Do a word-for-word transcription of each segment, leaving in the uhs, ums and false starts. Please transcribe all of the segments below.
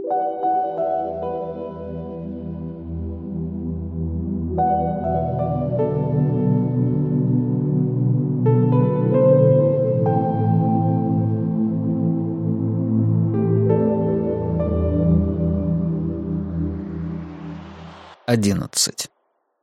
одиннадцать.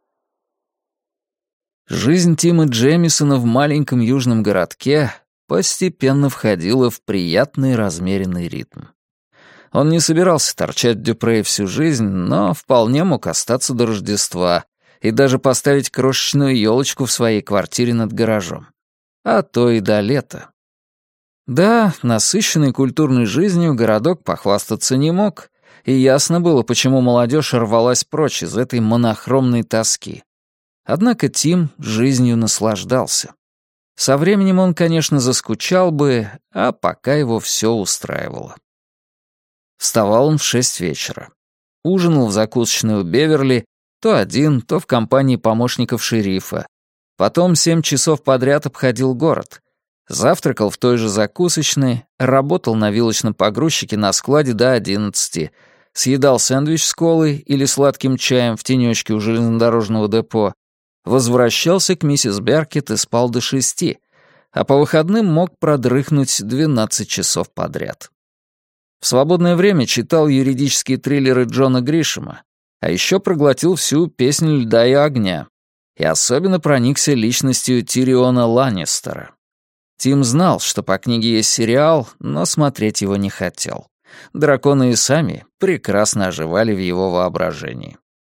Жизнь Тима Джемисона в маленьком южном городке постепенно входила в приятный размеренный ритм. Он не собирался торчать в Дюпре всю жизнь, но вполне мог остаться до Рождества и даже поставить крошечную елочку в своей квартире над гаражом. А то и до лета. Да, насыщенной культурной жизнью городок похвастаться не мог, и ясно было, почему молодежь рвалась прочь из этой монохромной тоски. Однако Тим жизнью наслаждался. Со временем он, конечно, заскучал бы, а пока его все устраивало. Вставал он в шесть вечера. Ужинал в закусочной у Беверли, то один, то в компании помощников шерифа. Потом семь часов подряд обходил город. Завтракал в той же закусочной, работал на вилочном погрузчике на складе до одиннадцати, съедал сэндвич с колой или сладким чаем в тенечке у железнодорожного депо, возвращался к миссис Беркет и спал до шести, а по выходным мог продрыхнуть двенадцать часов подряд. В свободное время читал юридические триллеры Джона Гришэма, а еще проглотил всю «Песнь льда и огня» и особенно проникся личностью Тириона Ланнистера. Тим знал, что по книге есть сериал, но смотреть его не хотел. Драконы и сами прекрасно оживали в его воображении.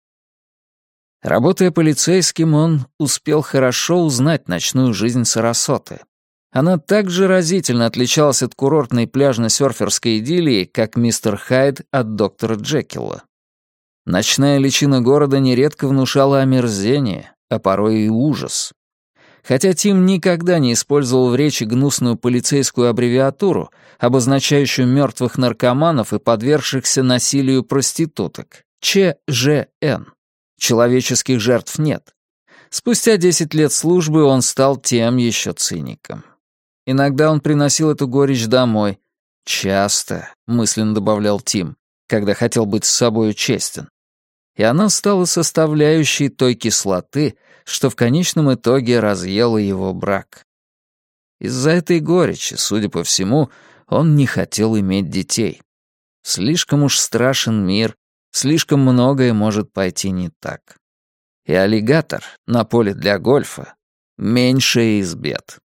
Работая полицейским, он успел хорошо узнать ночную жизнь Сарасоты. Она так же разительно отличалась от курортной пляжно-сёрферской идиллии, как мистер Хайд от доктора Джекилла. Ночная личина города нередко внушала омерзение, а порой и ужас. Хотя Тим никогда не использовал в речи гнусную полицейскую аббревиатуру, обозначающую мертвых наркоманов и подвергшихся насилию проституток — Ч Ж Н. Человеческих жертв нет. Спустя десять лет службы он стал тем еще циником. Иногда он приносил эту горечь домой. Часто, мысленно добавлял Тим, когда хотел быть с собою честен. И она стала составляющей той кислоты, что в конечном итоге разъела его брак. Из-за этой горечи, судя по всему, он не хотел иметь детей. Слишком уж страшен мир, слишком многое может пойти не так. И аллигатор на поле для гольфа — меньшая из бед.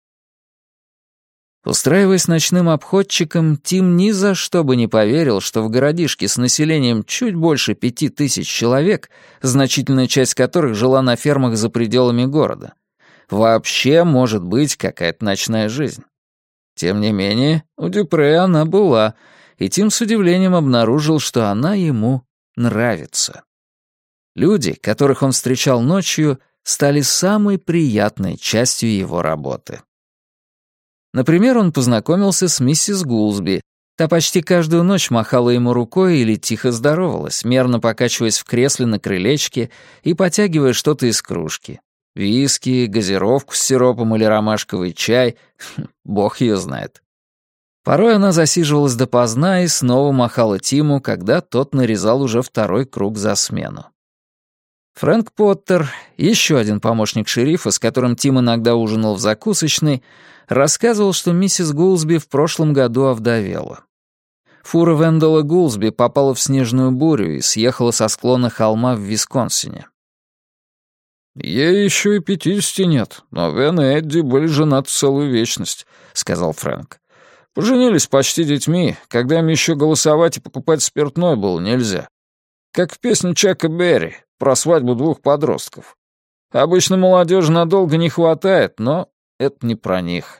Устраиваясь ночным обходчиком, Тим ни за что бы не поверил, что в городишке с населением чуть больше пяти тысяч человек, значительная часть которых жила на фермах за пределами города, вообще может быть какая-то ночная жизнь. Тем не менее, у Дюпре она была, и Тим с удивлением обнаружил, что она ему нравится. Люди, которых он встречал ночью, стали самой приятной частью его работы. Например, он познакомился с миссис Гулсби. Та почти каждую ночь махала ему рукой или тихо здоровалась, мерно покачиваясь в кресле на крылечке и потягивая что-то из кружки. Виски, газировку с сиропом или ромашковый чай, бог ее знает. Порой она засиживалась допоздна и снова махала Тиму, когда тот нарезал уже второй круг за смену. Фрэнк Поттер, еще один помощник шерифа, с которым Тим иногда ужинал в закусочной, рассказывал, что миссис Гулсби в прошлом году овдовела. Фура Венделла Гулсби попала в снежную бурю и съехала со склона холма в Висконсине. «Ей еще и пятидесяти нет, но Вен и Эдди были женаты целую вечность», — сказал Фрэнк. «Поженились почти детьми, когда им еще голосовать и покупать спиртное было нельзя. Как в песне Чака Берри про свадьбу двух подростков. Обычно молодежи надолго не хватает, но это не про них».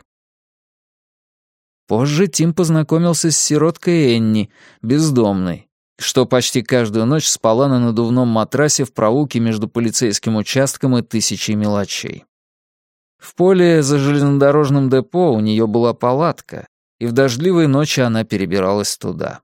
Позже Тим познакомился с сироткой Энни, бездомной, что почти каждую ночь спала на надувном матрасе в проулке между полицейским участком и тысячей мелочей. В поле за железнодорожным депо у нее была палатка, и в дождливые ночи она перебиралась туда.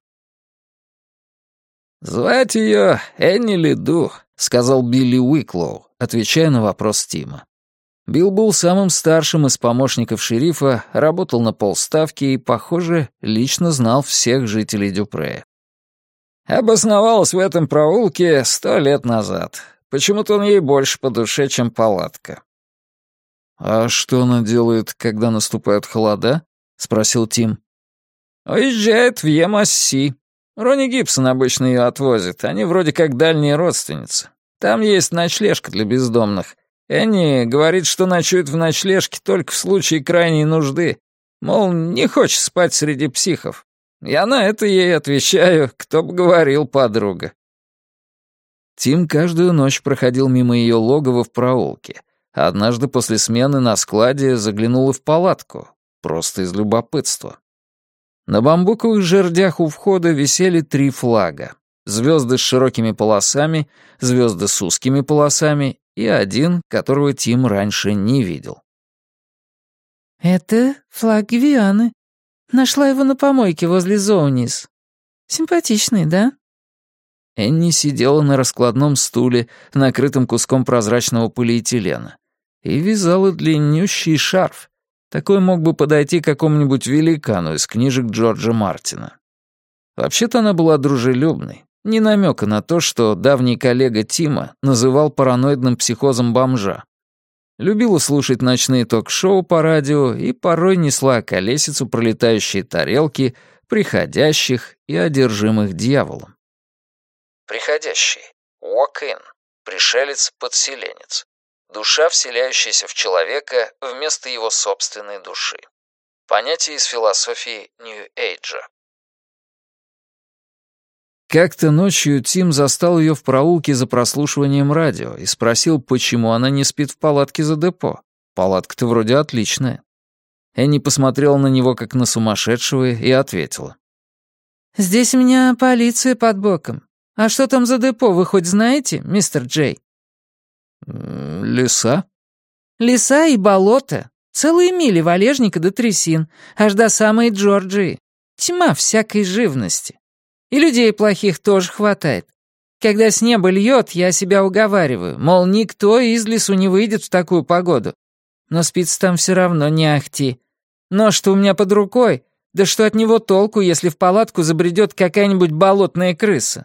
«Звать ее Энни Лиду», — сказал Билли Уиклоу, отвечая на вопрос Тима. Билл был самым старшим из помощников шерифа, работал на полставки и, похоже, лично знал всех жителей Дюпре. Обосновалась в этом проулке сто лет назад. Почему-то он ей больше по душе, чем палатка». «А что она делает, когда наступают холода?» — спросил Тим. «Уезжает в Емасси. Ронни Гибсон обычно ее отвозит. Они вроде как дальние родственницы. Там есть ночлежка для бездомных. Энни говорит, что ночует в ночлежке только в случае крайней нужды. Мол, не хочет спать среди психов. Я на это ей отвечаю, кто бы говорил, подруга». Тим каждую ночь проходил мимо ее логова в проулке, а однажды после смены на складе заглянул и в палатку, просто из любопытства. На бамбуковых жердях у входа висели три флага. Звезды с широкими полосами, звезды с узкими полосами и один, которого Тим раньше не видел. «Это флаг Гвианы. Нашла его на помойке возле Зоунис. Симпатичный, да?» Энни сидела на раскладном стуле, накрытом куском прозрачного полиэтилена, и вязала длиннющий шарф. Такой мог бы подойти какому-нибудь великану из книжек Джорджа Мартина. Вообще-то она была дружелюбной, ни намека на то, что давний коллега Тима называл параноидным психозом бомжа. Любила слушать ночные ток-шоу по радио и порой несла колесицу пролетающие тарелки, приходящих и одержимых дьяволом. Приходящий. Walk-in. Пришелец-подселенец. Душа, вселяющаяся в человека вместо его собственной души. Понятие из философии Нью-Эйджа. Как-то ночью Тим застал ее в проулке за прослушиванием радио и спросил, почему она не спит в палатке за депо. Палатка-то вроде отличная. Энни посмотрела на него как на сумасшедшего и ответила. «Здесь у меня полиция под боком. А что там за депо, вы хоть знаете, мистер Джей?» «Леса?» «Леса и болота. Целые мили валежника до трясин, аж до самой Джорджии. Тьма всякой живности. И людей плохих тоже хватает. Когда с неба льет, я себя уговариваю, мол, никто из лесу не выйдет в такую погоду. Но спится там все равно не ахти. Нож-то у меня под рукой, да что от него толку, если в палатку забредет какая-нибудь болотная крыса?»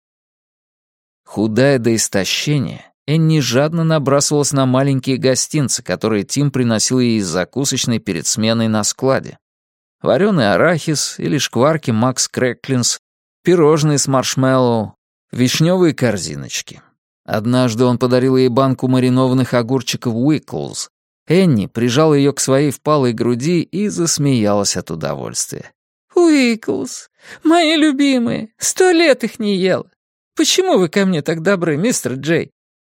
Худая до истощения, Энни жадно набрасывалась на маленькие гостинцы, которые Тим приносил ей из закусочной перед сменой на складе. Вареный арахис или шкварки Макс Крэклинс, пирожные с маршмеллоу, вишневые корзиночки. Однажды он подарил ей банку маринованных огурчиков Уиклз. Энни прижала ее к своей впалой груди и засмеялась от удовольствия. «Уиклз, мои любимые, сто лет их не ела. Почему вы ко мне так добры, мистер Джей?»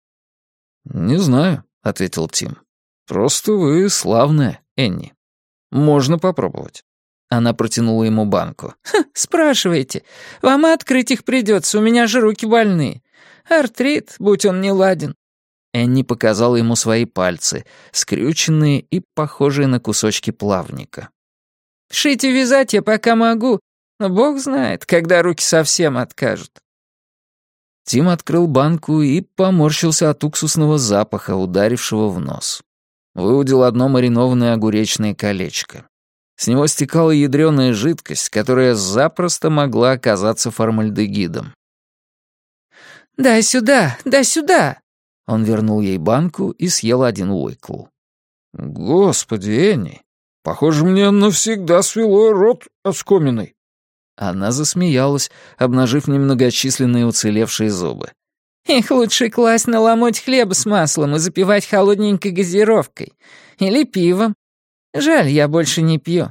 «Не знаю», — ответил Тим. «Просто вы славная, Энни. Можно попробовать». Она протянула ему банку. «Ха, спрашивайте. Вам и открыть их придется, у меня же руки больные. Артрит, будь он не ладен». Энни показала ему свои пальцы, скрюченные и похожие на кусочки плавника. «Шить и вязать я пока могу, но бог знает, когда руки совсем откажут». Тим открыл банку и поморщился от уксусного запаха, ударившего в нос. Выудил одно маринованное огуречное колечко. С него стекала ядреная жидкость, которая запросто могла оказаться формальдегидом. «Дай сюда, дай сюда!» Он вернул ей банку и съел один уикл. «Господи, Энни, похоже, мне навсегда свело рот оскоминой». Она засмеялась, обнажив немногочисленные уцелевшие зубы. «Их лучше класть на ломоть хлеба с маслом и запивать холодненькой газировкой. Или пивом. Жаль, я больше не пью».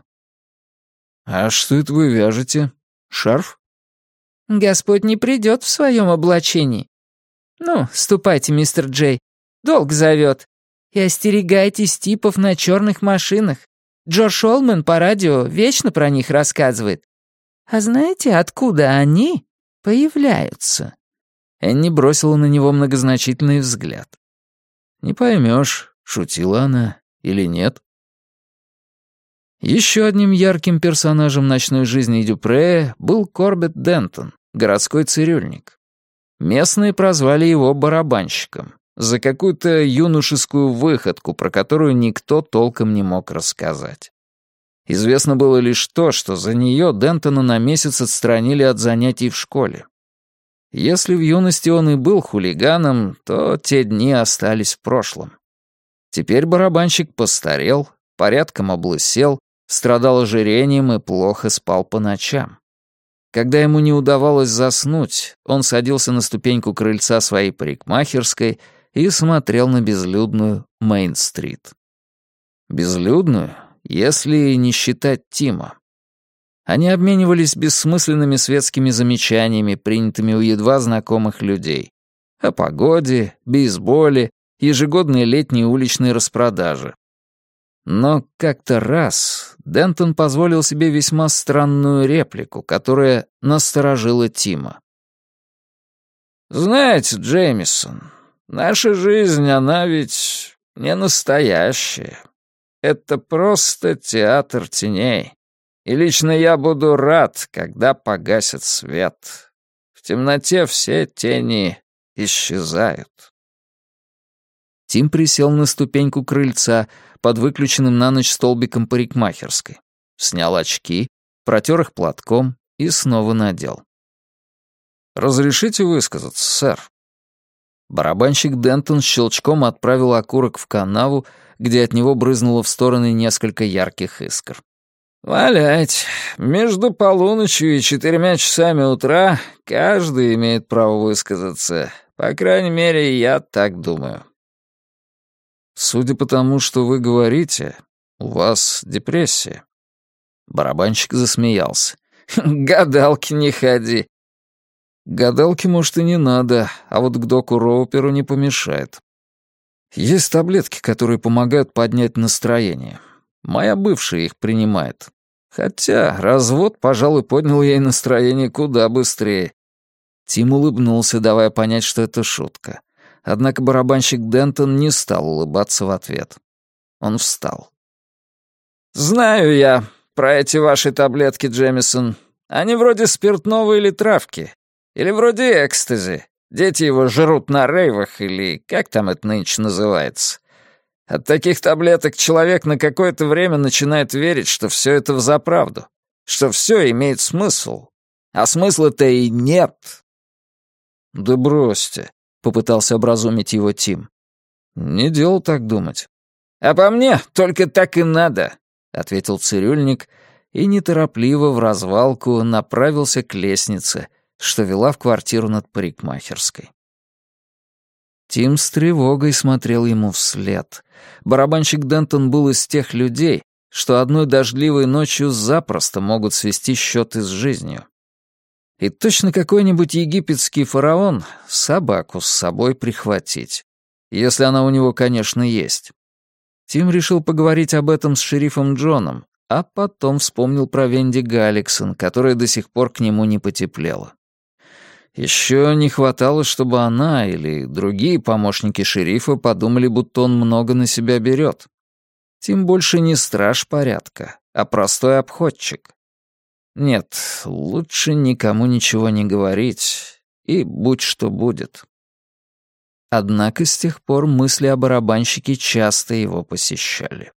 «А что это вы вяжете? Шарф?» «Господь не придет в своем облачении. Ну, ступайте, мистер Джей, долг зовет. И остерегайтесь типов на черных машинах. Джордж Олман по радио вечно про них рассказывает. А знаете, откуда они появляются?» Энни бросила на него многозначительный взгляд. «Не поймешь, шутила она или нет». Еще одним ярким персонажем ночной жизни Дюпре был Корбет Дентон, городской цирюльник. Местные прозвали его барабанщиком за какую-то юношескую выходку, про которую никто толком не мог рассказать. Известно было лишь то, что за нее Дентона на месяц отстранили от занятий в школе. Если в юности он и был хулиганом, то те дни остались в прошлом. Теперь барабанщик постарел, порядком облысел, страдал ожирением и плохо спал по ночам. Когда ему не удавалось заснуть, он садился на ступеньку крыльца своей парикмахерской и смотрел на безлюдную Мейн-стрит. Безлюдную, если не считать Тима. Они обменивались бессмысленными светскими замечаниями, принятыми у едва знакомых людей. О погоде, бейсболе, ежегодной летней уличной распродаже. Но как-то раз Дентон позволил себе весьма странную реплику, которая насторожила Тима. «Знаете, Джеймисон, наша жизнь, она ведь не настоящая. Это просто театр теней. И лично я буду рад, когда погасит свет. В темноте все тени исчезают». Тим присел на ступеньку крыльца под выключенным на ночь столбиком парикмахерской, снял очки, протер их платком и снова надел. «Разрешите высказаться, сэр?» Барабанщик Дентон щелчком отправил окурок в канаву, где от него брызнуло в стороны несколько ярких искр. «Валяйте. Между полуночью и четырьмя часами утра каждый имеет право высказаться. По крайней мере, я так думаю». «Судя по тому, что вы говорите, у вас депрессия». Барабанщик засмеялся. «Гадалки не ходи». «Гадалки, может, и не надо, а вот к доку Роуперу не помешает. Есть таблетки, которые помогают поднять настроение. Моя бывшая их принимает. Хотя развод, пожалуй, поднял ей настроение куда быстрее». Тим улыбнулся, давая понять, что это шутка. Однако барабанщик Дентон не стал улыбаться в ответ. Он встал. «Знаю я про эти ваши таблетки, Джемисон. Они вроде спиртного или травки. Или вроде экстази. Дети его жрут на рейвах, или как там это нынче называется. От таких таблеток человек на какое-то время начинает верить, что все это взаправду, что все имеет смысл. А смысла-то и нет». «Да бросьте», — попытался образумить его Тим. «Не дело так думать». «А по мне только так и надо», — ответил цирюльник и неторопливо в развалку направился к лестнице, что вела в квартиру над парикмахерской. Тим с тревогой смотрел ему вслед. Барабанщик Дентон был из тех людей, что одной дождливой ночью запросто могут свести счеты с жизнью. И точно какой-нибудь египетский фараон собаку с собой прихватить. Если она у него, конечно, есть. Тим решил поговорить об этом с шерифом Джоном, а потом вспомнил про Венди Галликсон, которая до сих пор к нему не потеплела. Еще не хватало, чтобы она или другие помощники шерифа подумали, будто он много на себя берет. Тим больше не страж порядка, а простой обходчик. Нет, лучше никому ничего не говорить, и будь что будет. Однако с тех пор мысли о барабанщике часто его посещали.